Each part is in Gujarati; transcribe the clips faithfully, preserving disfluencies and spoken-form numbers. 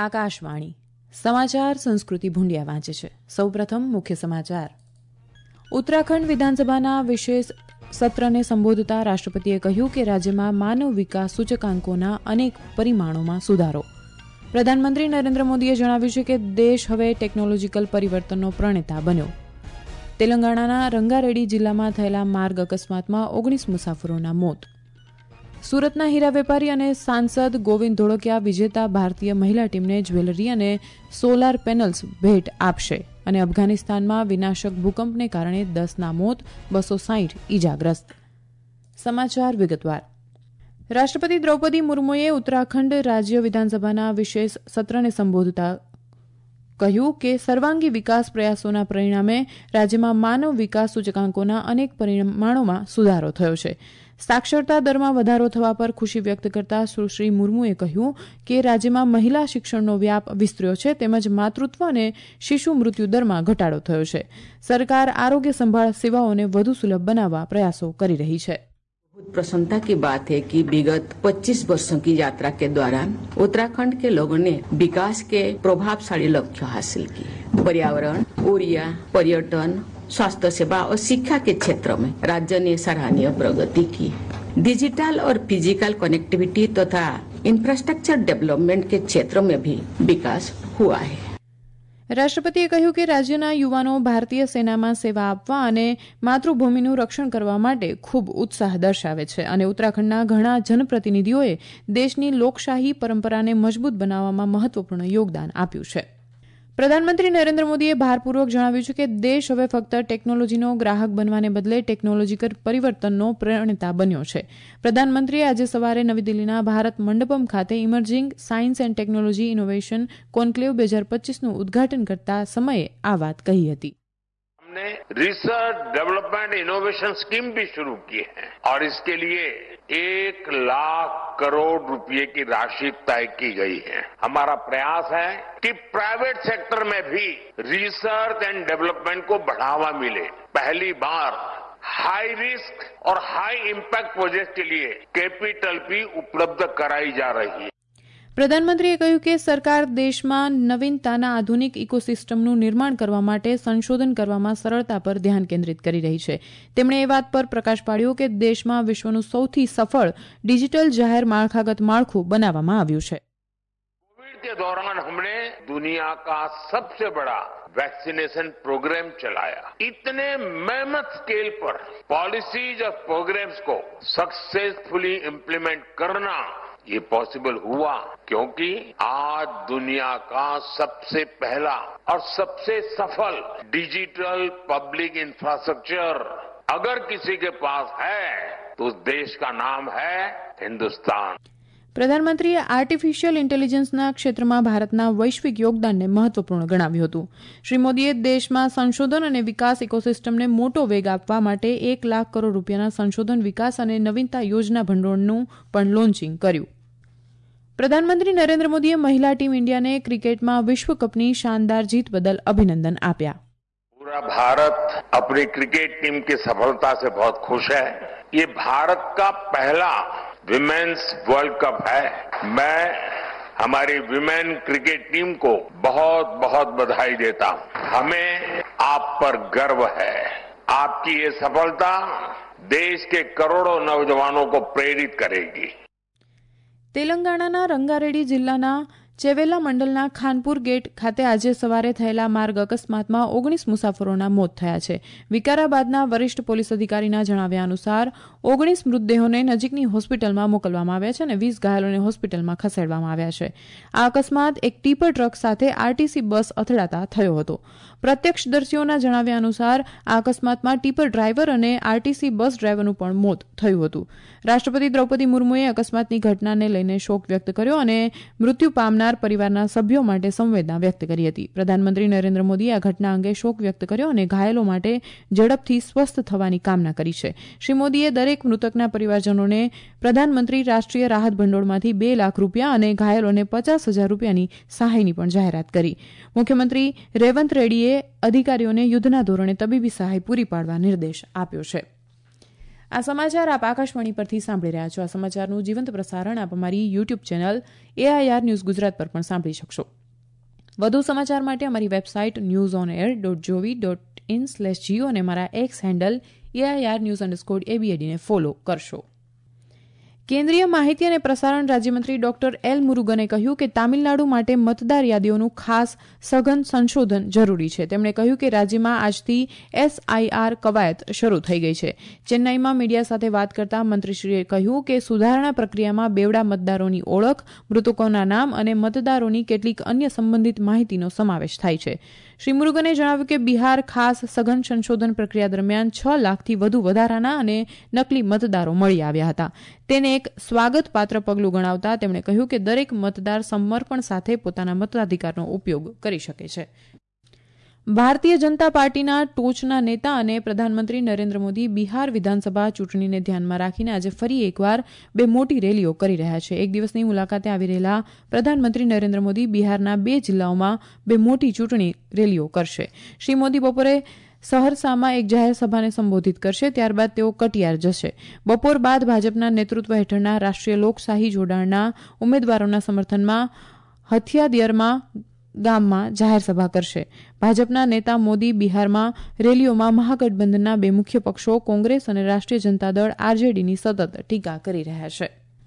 આકાશવાણી સમાચાર સંસ્કૃતિ ભુંડિયા વાંચે છે. સૌપ્રથમ મુખ્ય સમાચાર. ઉત્તરાખંડ વિધાનસભાના વિશેષ સત્રને સંબોધતા રાષ્ટ્રપતિએ કહ્યું કે રાજ્યમાં માનવ વિકાસ સૂચકાંકોના અનેક પરિમાણોમાં સુધારો. પ્રધાનમંત્રી નરેન્દ્ર મોદીએ જણાવ્યું છે કે દેશ હવે ટેકનોલોજીકલ પરિવર્તનનો પ્રણેતા બન્યો. તેલંગાણાના રંગારેડી જિલ્લામાં થયેલા માર્ગ અકસ્માતમાં ઓગણીસ મુસાફરોના મોત. સુરતના હીરા વેપારી અને સાંસદ ગોવિંદ ધોળકિયા વિજેતા ભારતીય મહિલા ટીમને જ્વેલરી અને સોલાર પેનલ્સ ભેટ આપશે. અને અફઘાનિસ્તાનમાં વિનાશક ભૂકંપને કારણે દસના મોત, બસો સાહીઠ ઇજાગ્રસ્ત. સમાચાર વિગતવાર. રાષ્ટ્રપતિ દ્રૌપદી મુર્મુએ ઉત્તરાખંડ રાજ્ય વિધાનસભાના વિશેષ સત્રને સંબોધતા કહ્યું કે સર્વાંગી વિકાસ પ્રયાસોના પરિણામે રાજ્યમાં માનવ વિકાસ સૂચકાંકોના અનેક પરિમાણોમાં સુધારો થયો છે. સાક્ષરતા દરમાં વધારો થવા પર ખુશી વ્યક્ત કરતા સુશ્રી મુર્મુએ કહ્યું કે રાજ્યમાં મહિલા શિક્ષણનો વ્યાપ વિસ્તર્યો છે, તેમજ માતૃત્વ અને શિશુ મૃત્યુ દરમાં ઘટાડો થયો છે. સરકાર આરોગ્ય સંભાળ સેવાઓને વધુ સુલભ બનાવવા પ્રયાસો કરી રહી છે. बहुत प्रसन्नता की बात है कि विगत पच्चीस वर्षों की यात्रा के दौरान उत्तराखंड के लोगों ने विकास के प्रभावशाली लक्ष्य हासिल किए. पर्यावरण, ऊर्जा, पर्यटन, स्वास्थ्य सेवा और शिक्षा के क्षेत्र में राज्य ने सराहनीय प्रगति की. डिजिटल और फिजिकल कनेक्टिविटी तथा इंफ्रास्ट्रक्चर डेवलपमेंट के क्षेत्र में भी विकास हुआ है. રાષ્ટ્રપતિએ કહ્યું કે રાજ્યના યુવાનો ભારતીય સેનામાં સેવા આપવા અને માતૃભૂમિનું રક્ષણ કરવા માટે ખૂબ ઉત્સાહ દર્શાવે છે અને ઉત્તરાખંડના ઘણા જનપ્રતિનિધિઓએ દેશની લોકશાહી પરંપરાને મજબૂત બનાવવામાં મહત્વપૂર્ણ યોગદાન આપ્યું છે. પ્રધાનમંત્રી નરેન્દ્ર મોદીએ ભારપૂર્વક જણાવ્યું છે કે દેશ હવે ફક્ત ટેકનોલોજીનો ગ્રાહક બનવાને બદલે ટેકનોલોજીકલ પરિવર્તનનો પ્રણેતા બન્યો છે. પ્રધાનમંત્રીએ આજે સવારે નવી દિલ્હીના ભારત મંડપમ ખાતે emerging science and technology innovation conclave બે હજાર પચીસનું ઉદઘાટન કરતા સમયે આ વાત કહી હતી. हमने रिसर्च डेवलपमेंट इनोवेशन स्कीम भी शुरू की है और इसके लिए एक लाख करोड़ रुपए की राशि तय की गई है. हमारा प्रयास है कि प्राइवेट सेक्टर में भी रिसर्च एंड डेवलपमेंट को बढ़ावा मिले. पहली बार हाई रिस्क और हाई इम्पैक्ट प्रोजेक्ट के लिए कैपिटल भी उपलब्ध कराई जा रही है. પ્રધાનમંત્રીએ કહ્યું કે સરકાર દેશમાં નવીનતાના આધુનિક ઇકોસિસ્ટમનું નિર્માણ કરવા માટે સંશોધન કરવામાં સરળતા પર ધ્યાન કેન્દ્રિત કરી રહી છે. તેમણે એ વાત પર પ્રકાશ પાડ્યો કે દેશમાં વિશ્વનું સૌથી સફળ ડિજિટલ જાહેર માળખાગત માળખું બનાવવામાં આવ્યું છે. कोविड के दौरान हमने दुनिया का सबसे बड़ा वैक्सीनेशन प्रोग्राम चलाया. इतने मेहनत स्केल पर पॉलिसीज और प्रोग्राम्स को सक्सेसफुली इम्प्लीमेंट करना ये पॉसिबल हुआ क्योंकि आज दुनिया का सबसे पहला और सबसे सफल डिजिटल पब्लिक इंफ्रास्ट्रक्चर अगर किसी के पास है तो उस देश का नाम है हिंदुस्तान. પ્રધાનમંત્રીએ આર્ટિફિશિયલ ઇન્ટેલિજન્સના ક્ષેત્રમાં ભારતના વૈશ્વિક યોગદાનને મહત્વપૂર્ણ ગણાવ્યું હતું. શ્રી મોદીએ દેશમાં સંશોધન અને વિકાસ ઇકોસિસ્ટમને મોટો વેગ આપવા માટે એક લાખ કરોડ રૂપિયાના સંશોધન વિકાસ અને નવીનતા યોજના ભંડોળનું પણ લોન્ચિંગ કર્યું. પ્રધાનમંત્રી નરેન્દ્ર મોદીએ મહિલા ટીમ ઇન્ડિયાને ક્રિકેટમાં વિશ્વકપની શાનદાર જીત બદલ અભિનંદન આપ્યા. पूरा भारत अपनी क्रिकेट टीम की सफलता से बहुत खुश है. ये भारत का पहला विमेन्स वर्ल्ड कप है. मैं हमारी विमेन क्रिकेट टीम को बहुत बहुत बधाई देता हूं. हमें आप पर गर्व है. आपकी ये सफलता देश के करोड़ों नौजवानों को प्रेरित करेगी. તેલંગાણાના રંગારેડી જિલ્લાના ચેવેલા મંડલના ખાનપુર ગેટ ખાતે આજે સવારે થયેલા માર્ગ અકસ્માતમાં ઓગણીસ મુસાફરોના મોત થયા છે. વિકારાબાદના વરિષ્ઠ પોલીસ અધિકારીના જણાવ્યા અનુસાર ઓગણીસ મૃતદેહોને નજીકની હોસ્પિટલમાં મોકલવામાં આવ્યા છે અને વીસ ઘાયલોને હોસ્પિટલમાં ખસેડવામાં આવ્યા છે. આ અકસ્માત એક ટીપર ટ્રક સાથે આરટીસી બસ અથડાતા થયો હતો. પ્રત્યક્ષદર્શીઓના જણાવ્યા અનુસાર આ અકસ્માતમાં ટીપર ડ્રાઈવર અને આરટીસી બસ ડ્રાઈવરનું પણ મોત થયું હતું. રાષ્ટ્રપતિ દ્રૌપદી મુર્મુએ અકસ્માતની ઘટનાને લઈને શોક વ્યક્ત કર્યો અને મૃત્યુ પામનાર પરિવારના સભ્યો માટે સંવેદના વ્યક્ત કરી હતી. પ્રધાનમંત્રી નરેન્દ્ર મોદીએ આ ઘટના અંગે શોક વ્યક્ત કર્યો અને ઘાયલો માટે ઝડપથી સ્વસ્થ થવાની કામના કરી છે. શ્રી મોદીએ દરેક મૃતકના પરિવારજનોને પ્રધાનમંત્રી રાષ્ટ્રીય રાહત ભંડોળમાંથી બે લાખ રૂપિયા અને ઘાયલોને પચાસ હજાર રૂપિયાની સહાયની પણ જાહેરાત કરી. મુખ્યમંત્રી રેવંત રેડ્ડીએ અધિકારીઓને યુદ્ધના ધોરણે તબીબી સહાય પૂરી પાડવા નિર્દેશ આપ્યો છે. આ સમાચાર આપ આકાશવાણી પરથી સાંભળી રહ્યા છો. આ સમાચારનું જીવંત પ્રસારણ આપ અમારી YouTube channel AIR news Gujarat પર પણ સાંભળી શકશો. વધુ સમાચાર માટે અમારી website news on air dot gov dot in slash જીઓ અને અમારા X handle AIR news underscore એબીએડીને ફોલો કરશો. કેન્દ્રીય માહિતી અને પ્રસારણ રાજ્યમંત્રી ડોક્ટર એલ મુરુગને કહ્યું કે તામિલનાડુ માટે મતદાર યાદીઓનું ખાસ સઘન સંશોધન જરૂરી છે. તેમણે કહ્યું કે રાજ્યમાં આજથી એસઆઈઆર કવાયત શરૂ થઈ ગઈ છે. ચેન્નાઈમાં મીડિયા સાથે વાત કરતા મંત્રીશ્રીએ કહ્યું કે સુધારણા પ્રક્રિયામાં બેવડા મતદારોની ઓળખ, મૃતકોના નામ અને મતદારોની કેટલીક અન્ય સંબંધિત માહિતીનો સમાવેશ થાય છે. શ્રી મુરુગને જણાવ્યું કે બિહાર ખાસ સઘન સંશોધન પ્રક્રિયા દરમિયાન છ લાખથી વધુ વધારાના અને નકલી મતદારો મળી આવ્યા હતા. તેને એક સ્વાગતપાત્ર પગલું ગણાવતા તેમણે કહ્યું કે દરેક મતદાર સમર્પણ સાથે પોતાના મતાધિકારનો ઉપયોગ કરી શકે છે. ભારતીય જનતા પાર્ટીના ટોચના નેતા અને પ્રધાનમંત્રી નરેન્દ્ર મોદી બિહાર વિધાનસભા ચૂંટણીને ધ્યાનમાં રાખીને આજે ફરી એકવાર બે મોટી રેલીઓ કરી રહ્યા છે. એક દિવસની મુલાકાતે આવી રહેલા પ્રધાનમંત્રી નરેન્દ્ર મોદી બિહારના બે જિલ્લાઓમાં બે મોટી ચૂંટણી રેલીઓ કરશે. શ્રી મોદી બપોરે સહરસામાં એક જાહેર સભાને સંબોધિત કરશે. ત્યારબાદ તેઓ કટિયાર જશે. બપોર બાદ ભાજપના નેતૃત્વ હેઠળના રાષ્ટ્રીય લોકશાહી જોડાણના ઉમેદવારોના સમર્થનમાં હથિયાદિયરમાં ગામમાં જાહેર સભા કરશે. ભાજપના નેતા મોદી બિહારમાં રેલીઓમાં મહાગઠબંધનના બે મુખ્ય પક્ષો કોંગ્રેસ અને રાષ્ટ્રીય જનતા દળ આરજેડીની સતત ટીકા કરી રહ્યા છે.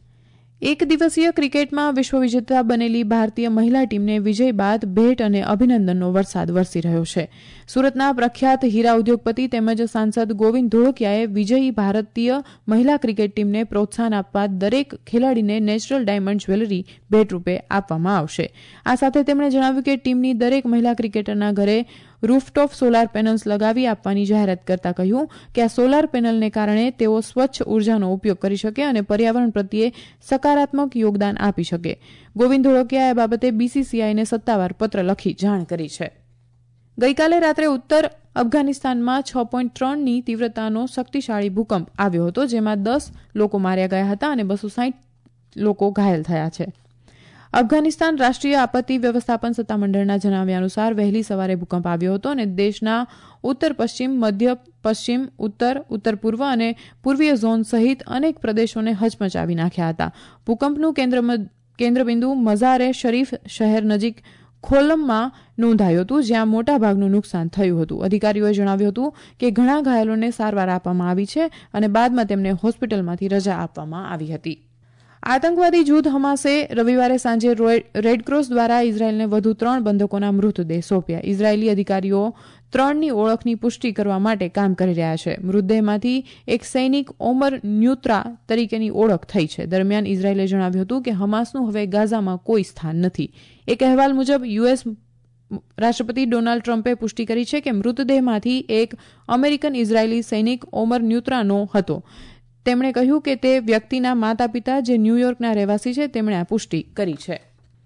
એક દિવસીય ક્રિકેટમાં વિશ્વ વિજેતા બનેલી ભારતીય મહિલા ટીમને વિજય બાદ ભેટ અને અભિનંદનનો વરસાદ વરસી રહ્યો છે. સુરતના પ્રખ્યાત હીરા ઉદ્યોગપતિ તેમજ સાંસદ ગોવિંદ ધોળકિયાએ વિજયી ભારતીય મહિલા ક્રિકેટ ટીમને પ્રોત્સાહન આપવા દરેક ખેલાડીને નેચરલ ડાયમંડ જ્વેલરી ભેટરૂપે આપવામાં આવશે. આ સાથે તેમણે જણાવ્યું કે ટીમની દરેક મહિલા ક્રિકેટરના ઘરે રૂફટોપ સોલાર પેનલ્સ લગાવી આપવાની જાહેરાત કરતા કહ્યું કે આ સોલાર પેનલને કારણે તેઓ સ્વચ્છ ઉર્જાનો ઉપયોગ કરી શકે અને પર્યાવરણ પ્રત્યે સકારાત્મક યોગદાન આપી શકે. ગોવિંદ ધોળકિયાએ આ બાબતે બીસીસીઆઈને સત્તાવાર પત્ર લખી જાણ કરી છે. ગઈકાલે રાત્રે ઉત્તર અફઘાનિસ્તાનમાં છ પોઈન્ટ ત્રણની તીવ્રતાનો શક્તિશાળી ભૂકંપ આવ્યો હતો, જેમાં દસ લોકો માર્યા ગયા હતા અને બસો સાહીઠ લોકો ઘાયલ થયા છે. અફઘાનિસ્તાન રાષ્ટ્રીય આપત્તિ વ્યવસ્થાપન સત્તામંડળના જણાવ્યા અનુસાર વહેલી સવારે ભૂકંપ આવ્યો હતો અને દેશના ઉત્તર પશ્ચિમ, મધ્ય પશ્ચિમ, ઉત્તર, ઉત્તર પૂર્વ અને પૂર્વીય ઝોન સહિત અનેક પ્રદેશોને હચમચાવી નાખ્યા હતા. ભૂકંપનું કેન્દ્ર કેન્દ્રબિંદુ મઝાર-એ શરીફ શહેર નજીક ખોલમમાં નોંધાયું હતું, જ્યાં મોટાભાગનું નુકસાન થયું હતું. અધિકારીઓએ જણાવ્યું હતું કે ઘણા ઘાયલોને સારવાર આપવામાં આવી છે અને બાદમાં તેમને હોસ્પિટલમાંથી રજા આપવામાં આવી હતી. આતંકવાદી જૂથ હમાસે રવિવારે સાંજે રેડક્રોસ દ્વારા ઇઝરાયેલને વધુ ત્રણ બંધકોના મૃતદેહ સોંપ્યા. ઇઝરાયેલી અધિકારીઓ ત્રણની ઓળખની પુષ્ટિ કરવા માટે કામ કરી રહ્યા છે. મૃતદેહમાંથી એક સૈનિક ઓમર ન્યુત્રા તરીકેની ઓળખ થઈ છે. દરમિયાન ઇઝરાયેલે જણાવ્યું હતું કે હમાસનું હવે ગાઝામાં કોઈ સ્થાન નથી. એક અહેવાલ મુજબ યુએસ રાષ્ટ્રપતિ ડોનાલ્ડ ટ્રમ્પે પુષ્ટિ કરી છે કે મૃતદેહમાંથી એક અમેરિકન ઇઝરાયેલી સૈનિક ઓમર ન્યુત્રાનો હતો. તેમણે કહ્યું કે તે વ્યક્તિના માતા પિતા જે ન્યૂયોર્કના રહેવાસી છે તેમણે આ પુષ્ટિ કરી છે.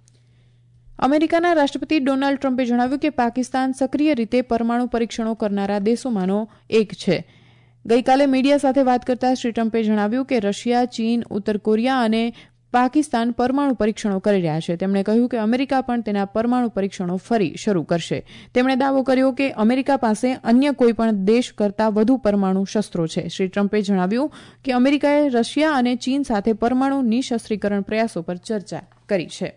અમેરિકાના રાષ્ટ્રપતિ ડોનાલ્ડ ટ્રમ્પે જણાવ્યું કે પાકિસ્તાન સક્રિય રીતે પરમાણુ પરીક્ષણો કરનારા દેશોમાંનો એક છે. ગઈકાલે મીડિયા સાથે વાત કરતા શ્રી ટ્રમ્પે જણાવ્યું કે રશિયા, ચીન, ઉત્તર કોરિયા અને પાકિસ્તાન પરમાણુ પરીક્ષણો કરી રહ્યા છે. તેમણે કહ્યું કે અમેરિકા પણ તેના પરમાણુ પરીક્ષણો ફરી શરૂ કરશે. તેમણે દાવો કર્યો કે અમેરિકા પાસે અન્ય કોઈપણ દેશ કરતાં વધુ પરમાણુ શસ્ત્રો છે. શ્રી ટ્રમ્પે જણાવ્યું કે અમેરિકાએ રશિયા અને ચીન સાથે પરમાણુ નિશસ્ત્રીકરણ પ્રયાસો પર ચર્ચા કરી છે.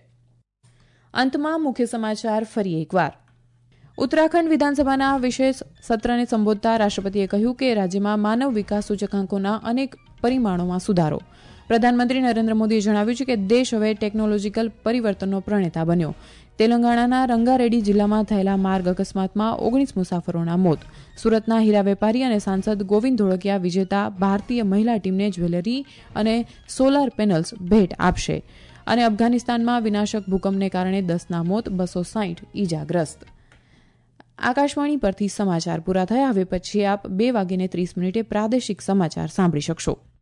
અંતમાં મુખ્ય સમાચાર ફરી એકવાર. ઉત્તરાખંડ વિધાનસભાના વિશેષ સત્રને સંબોધતા રાષ્ટ્રપતિએ કહ્યું કે રાજ્યમાં માનવ વિકાસ સૂચકાંકોના અનેક પરિમાણોમાં સુધારો. પ્રધાનમંત્રી નરેન્દ્ર મોદીએ જણાવ્યું છે કે દેશ હવે ટેકનોલોજીકલ પરિવર્તનનો પ્રણેતા બન્યો. તેલંગાણાના રંગારેડ્ડી જિલ્લામાં થયેલા માર્ગ અકસ્માતમાં ઓગણીસ મુસાફરોના મોત. સુરતના હીરા વેપારી અને સાંસદ ગોવિંદ ધોળકિયા વિજેતા ભારતીય મહિલા ટીમને જ્વેલરી અને સોલાર પેનલ્સ ભેટ આપશે. અને અફઘાનિસ્તાનમાં વિનાશક ભૂકંપને કારણે દસના મોત, બસો સાહીઠ ઇજાગ્રસ્ત. આકાશવાણી પરથી સમાચાર પૂરા થયા. હવે પછી આપ બે વાગીને ત્રીસ મિનિટે પ્રાદેશિક સમાચાર સાંભળી શકશો.